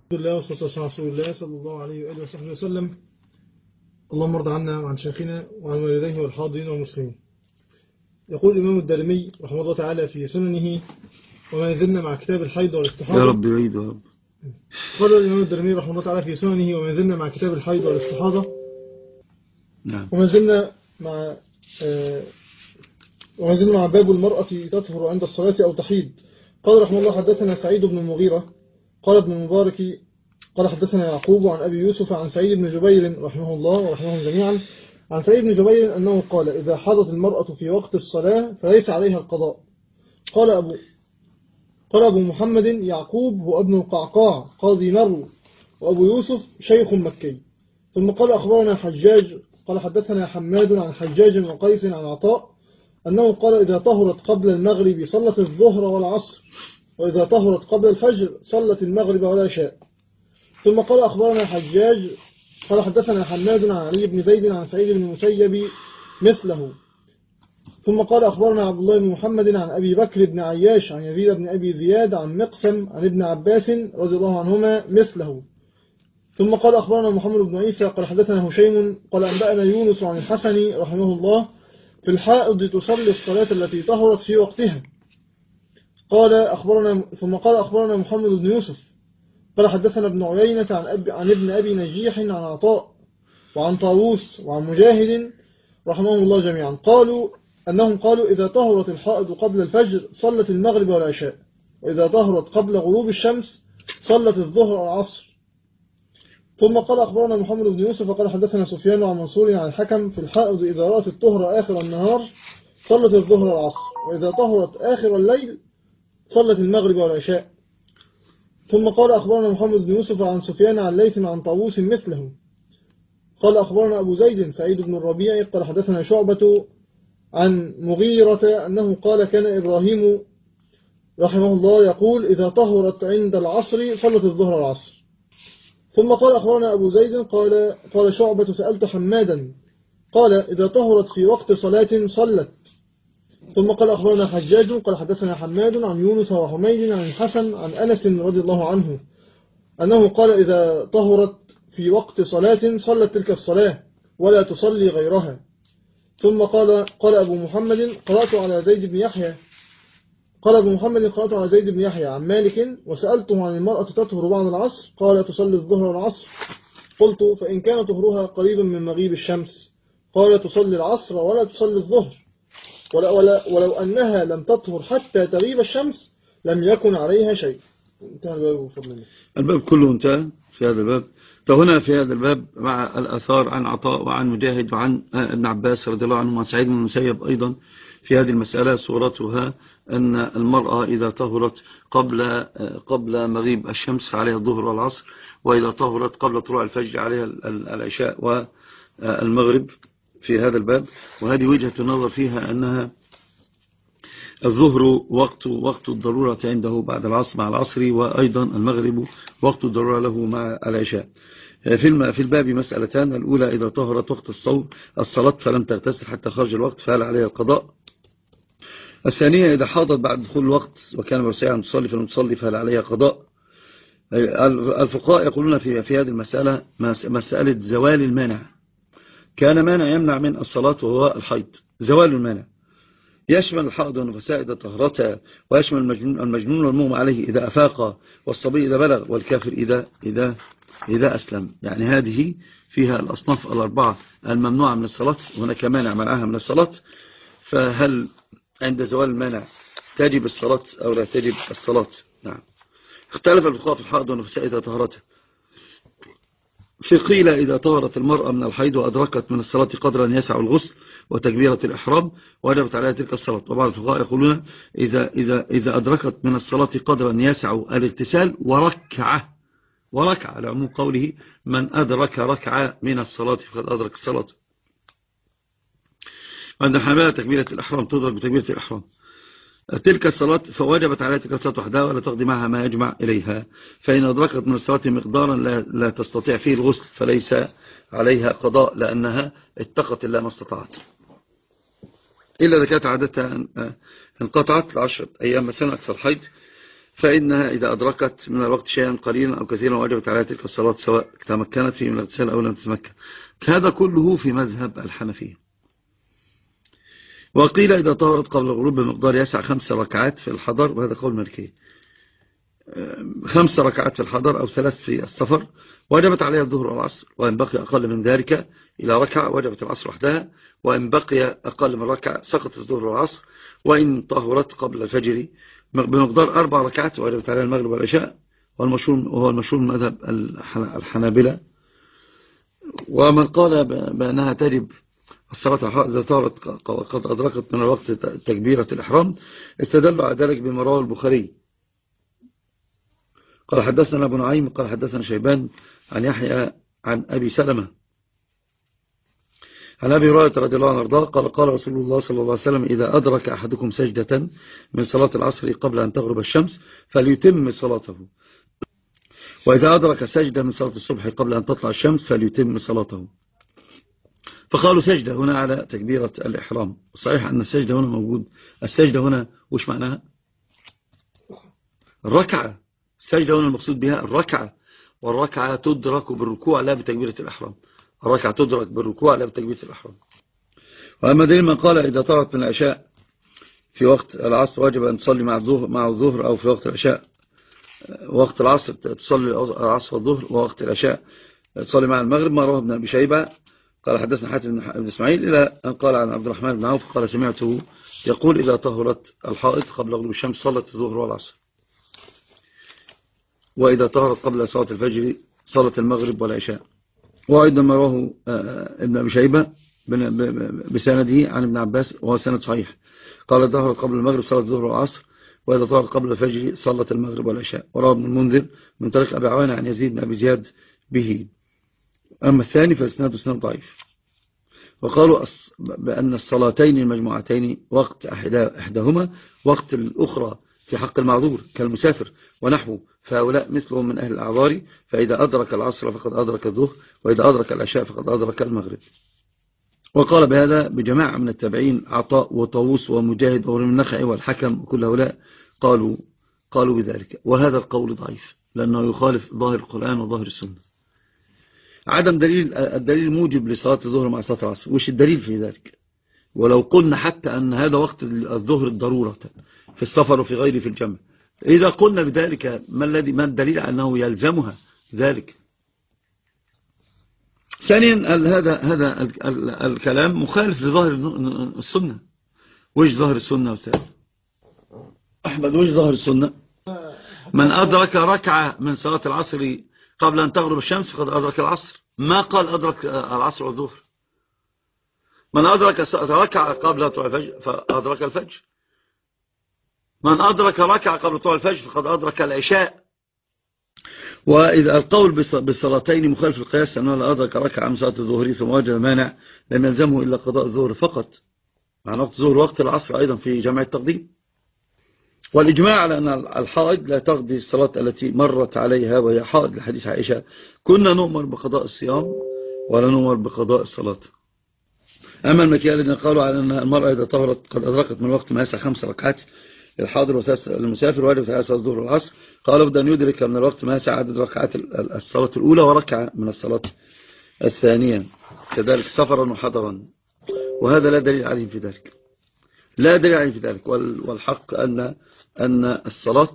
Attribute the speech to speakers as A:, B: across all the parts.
A: الحمد لله والصلاة والسلام على رسول الله صلى الله عليه وآله وصحبه وسلم. اللهم ارض عنا وعن شيخنا وعن والديه والحاضرين والمسلمين. يقول الإمام الدارمي رحمه الله تعالى في سننه: وما زلنا مع كتاب الحيض
B: يا
A: والاستحاضة.
B: رب يعيد يا رب.
A: قال الإمام الدارمي رحمه الله تعالى في سننه: وما زلنا مع كتاب الحيض والاستحاضة.
B: نعم.
A: وما زلنا مع وما زلنا مع باب المرأة تطهر عند الصلاة أو تحيض. قال رحمه الله: حدثنا سعيد بن المغيرة قال ابن المبارك قال حدثنا يعقوب عن أبي يوسف عن سعيد بن جبير رحمه الله ورحمهم جميعا عن سعيد بن جبير أنه قال: إذا حضت المرأة في وقت الصلاة فليس عليها القضاء. قال أبو محمد يعقوب هو ابن القعقاع قاضي مرو، وأبو يوسف شيخ مكي. ثم قال: أخبرنا حجاج قال حدثنا حماد عن حجاج وقيس عن عطاء أنه قال: إذا طهرت قبل المغرب صلت الظهر والعصر، وإذا طهرت قبل الفجر صلت المغرب والعشاء. ثم قال: أخبرنا حجاج قال حدثنا حماد عن علي بن زيد عن سعيد بن المسيب مثله. ثم قال: أخبرنا عبد الله بن محمد عن أبي بكر بن عياش عن يزيد بن أبي زياد عن مقسم عن ابن عباس رضي الله عنهما مثله. ثم قال: أخبرنا محمد بن عيسى قال حدثنا هشيم قال أنبأنا يونس عن الحسن رحمه الله: في الحائض تصلي الصلاة التي طهرت في وقتها. ثم قال: أخبرنا محمد بن يوسف قال حدثنا ابن عيينة عن ابن أبي نجيح عن عطاء وعن طاووس وعن مجاهد رحمهم الله جميعا أنهم قالوا: إذا طهرت الحائض قبل الفجر صلت المغرب والعشاء، وإذا طهرت قبل غروب الشمس صلت الظهر والعصر. ثم قال: أخبرنا محمد بن يوسف قال حدثنا سفيان عن منصور عن الحكم: في الحائض إذا رأت الطهر آخر النهار صلت الظهر والعصر، وإذا طهرت آخر الليل صلت المغرب والعشاء. ثم قال: أخبرنا محمد بن يوسف عن سفيان عن ليث عن طاووس مثله. قال: أخبرنا أبو زيد سعيد بن الربيع قال حدثنا شعبة عن مغيرة أنه قال: كان إبراهيم رحمه الله يقول: إذا طهرت عند العصر صلت الظهر والعصر. ثم قال: أخبرنا أبو زيد قال شعبة: سألت حمادا قال: إذا طهرت في وقت صلاة صلت. ثم قال: أخبرنا حجاج قال حدثنا حماد عن يونس وحميد عن الحسن عن أنس رضي الله عنه أنه قال: إذا طهرت في وقت صلاة صلت تلك الصلاة ولا تصلي غيرها. ثم قال أبو محمد: قرأت على زيد بن يحيى عن مالك وسألته عن المرأة تطهر بعد العصر قال: تصلي الظهر والعصر. قلت: فإن كان طهرها قريبا من مغيب الشمس قال: تصلي العصر ولا تصلي الظهر، ولو أنها لم تطهر حتى تغيب الشمس لم يكن عليها شيء. انتهى الباب بفضل الله.
B: الباب كله انتهى في هذا الباب. فهنا في هذا الباب مع الآثار عن عطاء وعن مجاهد وعن ابن عباس رضي الله عنه وعن سعيد بن المسيب أيضا في هذه المسألة صورتها أن المرأة إذا طهرت قبل مغيب الشمس فعليها الظهر والعصر، وإذا طهرت قبل طلوع الفجر عليها العشاء والمغرب في هذا الباب. وهذه وجهة النظر فيها أنها الظهر وقت الضرورة عنده بعد العصر مع العصر، وأيضا المغرب وقت الضرورة له مع العشاء. في الباب مسألتان: الأولى إذا طهرت وقت الصلاة فلم تغتسل حتى خرج الوقت فهل عليها القضاء؟ الثانية إذا حاضت بعد دخول الوقت وكان مرسيا أن تصلي فلم تصلي فهل عليها قضاء؟ الفقهاء يقولون في هذه المسألة مسألة زوال المانع. كان مانع يمنع من الصلاة وهو الحيض. زوال المانع يشمل الحائض والنفساء إذا طهرتا، ويشمل المجنون والمغمى عليه إذا أفاق، والصبي إذا بلغ، والكافر إذا أسلم. يعني هذه فيها الأصناف الأربعة الممنوعة من الصلاة، هناك مانع منعها من الصلاة. فهل عند زوال المانع تجب الصلاة أو لا تجب الصلاة؟ نعم. اختلف الفقهاء في الحائض والنفساء إذا طهرتا. في قيل إذا طهرت المرأة من الحيض وأدركت من الصلاة قدرا يسع الغسل وتكبيرة الإحرام وجبت عليها تلك الصلاة. وبعض الفقهاء يقولون إذا أدركت من الصلاة قدرا يسع الاغتسال وركعة لعموم قوله: من أدرك ركعة من الصلاة فقد أدرك الصلاة. عند الحنابلة تكبيرة الإحرام تدرك بتكبيرة الإحرام تلك الصلاة، فوجبت عليها تلك الصلاة وحدها ولا تقضي معها ما يجمع إليها. فإن أدركت من الصلاة مقدارا لا تستطيع فيه الغسل فليس عليها قضاء، لأنها اتقت إلا ما استطاعت، إلا إذا كانت عادتها انقطعت ل10 أيام مثلا أكثر حيض، فإنها إذا أدركت من الوقت شيئا قليلا أو كثيرا وجبت عليها تلك الصلاة سواء تمكنت فيه من الاغتسال أو لم تتمكن. هذا كله في مذهب الحنفية. وقيل إذا طهرت قبل الغروب بمقدار يسع 5 ركعات في الحضر، وهذا قول مالكي، 5 ركعات في الحضر أو 3 في السفر وجبت عليها الظهر والعصر، وإن بقي أقل من ذلك إلى ركعة وجبت العصر وحدها، وإن بقي أقل من ركعة سقط الظهر والعصر، وإن طهرت قبل الفجر بمقدار 4 ركعات وجبت عليها المغرب والعشاء، وهو المشهور من مذهب الحنابلة. ومن قال بأنها تجب الصلاة إذا طهرت قد أدركت من الوقت تكبيرة الإحرام استدل على ذلك بما رواه البخاري قال حدثنا أبو نعيم قال حدثنا شيبان عن يحيى عن أبي سلمة عن أبي هريرة رضي الله عنه وارضاه قال قال رسول الله صلى الله عليه وسلم إذا أدرك أحدكم سجدة من صلاة العصر قبل أن تغرب الشمس فليتم صلاته، وإذا أدرك سجدة من صلاة الصبح قبل أن تطلع الشمس فليتم صلاته. فقالوا سجدة هنا على تكبيرة الإحرام. صحيح أن السجدة هنا موجود. السجدة هنا وش معناها؟ الركعة. السجدة هنا المقصود بها الركعة، والركعة تدرك بالركوع لا بتكبيرة الإحرام. الركعة تدرك بالركوع لا بتكبيرة الإحرام. وأما دليل من قال إذا طهرت من العشاء في وقت العصر وجب أن تصلي مع الظهر، أو في وقت العشاء وقت العصر تصلي العصر والظهر، ووقت العشاء تصلي مع المغرب، ما رواه ابن أبي شيبة قال حدثنا حاتم بن إسماعيل إلى أن قال عن عبد الرحمن بن عوف قال سمعته يقول إذا طهرت الحائط قبل غروب الشمس صلت الظهر والعصر، وإذا طهرت قبل صلاة الفجر صلت المغرب والعشاء. وأيضا ما رواه ابن أبي شيبة بسنده عن ابن عباس وهو سند صحيح قال طهرت قبل المغرب صلت الظهر والعصر، وإذا طهرت قبل الفجر صلت المغرب والعشاء. ورواه ابن المنذر من طريق أبي عوانة عن يزيد بن أبي زياد به. أما الثاني فإسناده إسناد ضعيف. وقالوا بأن الصلاتين المجموعتين وقت إحداهما وقت الأخرى في حق المعذور كالمسافر ونحوه، فهؤلاء مثلهم من أهل الأعذار، فإذا أدرك العصر فقد أدرك الظهر، وإذا أدرك العشاء فقد أدرك المغرب. وقال بهذا بجماعة من التابعين عطاء وطاووس ومجاهد وابن النخعي والحكم، وكل هؤلاء قالوا بذلك. وهذا القول ضعيف لأنه يخالف ظاهر القرآن وظاهر السنة. عدم الدليل موجب لصلاة الظهر مع صلاة العصر. وش الدليل في ذلك؟ ولو قلنا حتى أن هذا وقت الظهر الضرورة في السفر وفي غيره في الجمع، إذا قلنا بذلك ما الدليل أنه يلزمها ذلك؟ ثانيا هذا الكلام مخالف لظاهر السنة. وش ظاهر السنة أستاذ أحمد؟ وش ظاهر السنة؟ من أدرك ركعة من صلاة العصر قبل أن تغرب الشمس فقد أدرك العصر، ما قال أدرك العصر والظهر. من أدرك ركعة قبل طلوع الفجر فأدرك الفجر، من أدرك ركعة قبل طلوع الفجر فقد أدرك العشاء. وإذا القول بالصلاتين مخالف القياس أنه لا أدرك ركعة من صلاة الظهر ثم وجد مانع لم يلزمه إلا قضاء الظهر فقط، مع وقت الظهر وقت العصر أيضا في جمع التقديم. والإجماع على أن الحائض لا تقضي الصلاة التي مرت عليها وهي حائض لحديث عائشة كنا نؤمر بقضاء الصيام ولا نؤمر بقضاء الصلاة. أما المكيال الذين قالوا على أن المرأة إذا طهرت قد أدركت من وقت ما يسع 5 ركعات للحاضر للمسافر وجب عليها صلاة الظهر والعصر، قالوا بدأ أن يدرك من الوقت ما يسع عدد ركعات الصلاة الأولى وركعة من الصلاة الثانية، كذلك سفرا وحضرا. وهذا لا دليل عليهم في ذلك، لا دليل عليهم في ذلك. والحق أن الصلاة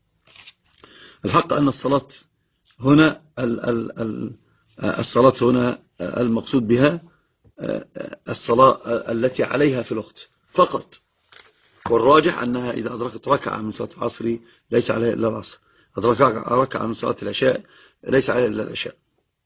B: هنا الصلاة هنا المقصود بها الصلاة التي عليها في الوقت فقط. والراجح أنها إذا أدركت ركعة من صلاة العصر ليس عليها إلا العصر، أدرك ركعة من صلاة العشاء ليس عليها إلا العشاء.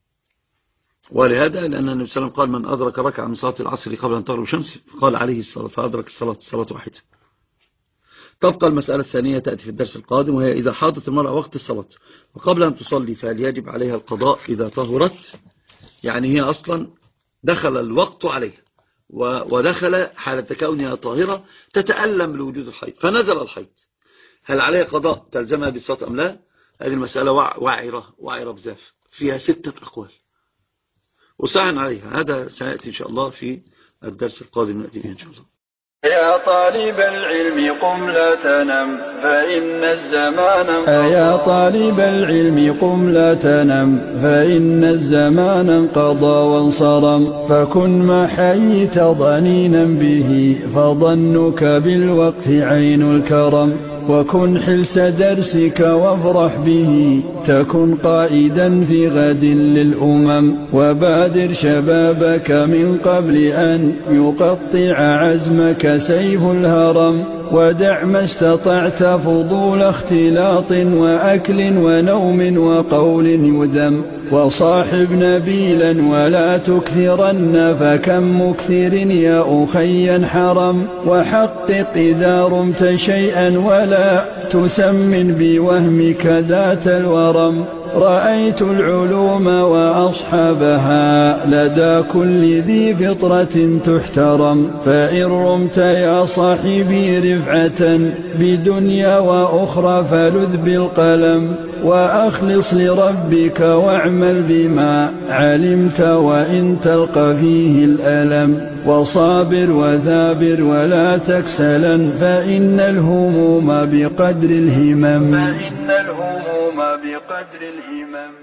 B: ولهذا لأن النبي صلى الله عليه وسلم قال من أدرك ركعة من صلاة العصر قبل أن تغرب الشمس قال عليه الصلاة، فأدرك الصلاة واحدة. تبقى المسألة الثانية تأتي في الدرس القادم، وهي إذا حاضت المرأة وقت الصلاة وقبل أن تصلي فهل يجب عليها القضاء إذا طهرت؟ يعني هي أصلا دخل الوقت عليها ودخل حالة كونها طاهرة تتألم لوجود الحيض فنزل الحيض، هل عليها قضاء تلزمها بالصلاة أم لا؟ هذه المسألة وعرة بزاف فيها 6 أقوال وسعن عليها. هذا سيأتي إن شاء الله في الدرس القادم نأتي به إن شاء الله.
C: يا طالب العلم قم لا تنم فإن الزمان
D: يا طالب العلم قم لا تنم فإن الزمان انقضى وانصرم فكن ما حييت ضنينا به فظنك بالوقت عين الكرم وكن حلس درسك وافرح به تكن قائدا في غد للأمم وبادر شبابك من قبل أن يقطع عزمك سيف الهرم ودع ما استطعت فضول اختلاط وأكل ونوم وقول يذم وصاحب نبيلا ولا تكثرن فكم مكثر يا أخي حرم وحقق إذا رمت شيئا ولا تسمن بوهمك ذات الورم رأيت العلوم وأصحابها لدى كل ذي فطرة تحترم فإن رمت يا صاحبي رفعة بدنيا وأخرى فلذ بالقلم وأخلص لربك واعمل بما علمت وإن تلقى فيه الألم وصابر وثابر ولا تكسلا فإن الهموم بقدر الهمم